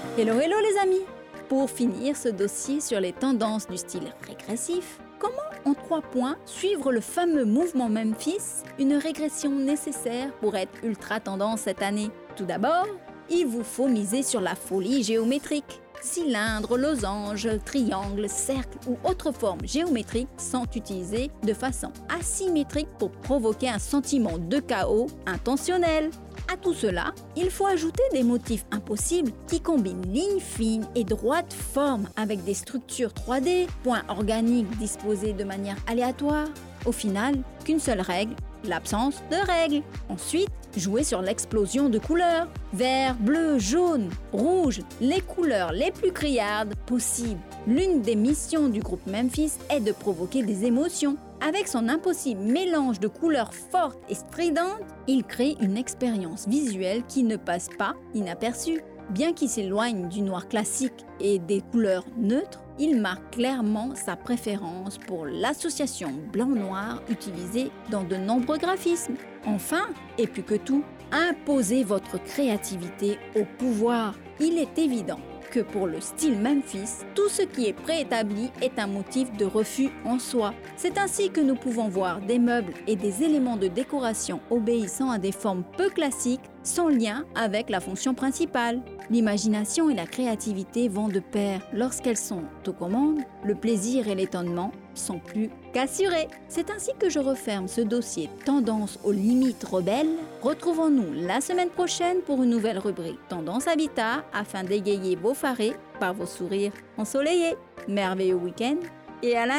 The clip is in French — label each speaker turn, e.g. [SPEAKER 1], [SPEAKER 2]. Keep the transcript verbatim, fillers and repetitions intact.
[SPEAKER 1] Hello hello les amis! Pour finir ce dossier sur les tendances du style régressif, comment en trois points suivre le fameux mouvement Memphis, une régression nécessaire pour être ultra tendance cette année? Tout d'abord, il vous faut miser sur la folie géométrique. Cylindres, losanges, triangles, cercles ou autres formes géométriques sont utilisées de façon asymétrique pour provoquer un sentiment de chaos intentionnel. À tout cela, il faut ajouter des motifs impossibles qui combinent lignes fines et droites formes avec des structures trois D, points organiques disposés de manière aléatoire. Au final, qu'une seule règle, l'absence de règles. Ensuite, jouer sur l'explosion de couleurs. Vert, bleu, jaune, rouge, les couleurs les plus criardes possibles. L'une des missions du groupe Memphis est de provoquer des émotions. Avec son impossible mélange de couleurs fortes et stridentes, il crée une expérience visuelle qui ne passe pas inaperçue. Bien qu'il s'éloigne du noir classique et des couleurs neutres, il marque clairement sa préférence pour l'association blanc-noir utilisée dans de nombreux graphismes. Enfin, et plus que tout, imposez votre créativité au pouvoir. Il est évident que pour le style Memphis, tout ce qui est préétabli est un motif de refus en soi. C'est ainsi que nous pouvons voir des meubles et des éléments de décoration obéissant à des formes peu classiques, sans lien avec la fonction principale. L'imagination et la créativité vont de pair. Lorsqu'elles sont aux commandes, le plaisir et l'étonnement sont plus qu'assurés. C'est ainsi que je referme ce dossier Tendance aux limites rebelles. Retrouvons-nous la semaine prochaine pour une nouvelle rubrique Tendance Habitat afin d'égayer vos farés par vos sourires ensoleillés. Merveilleux week-end et à la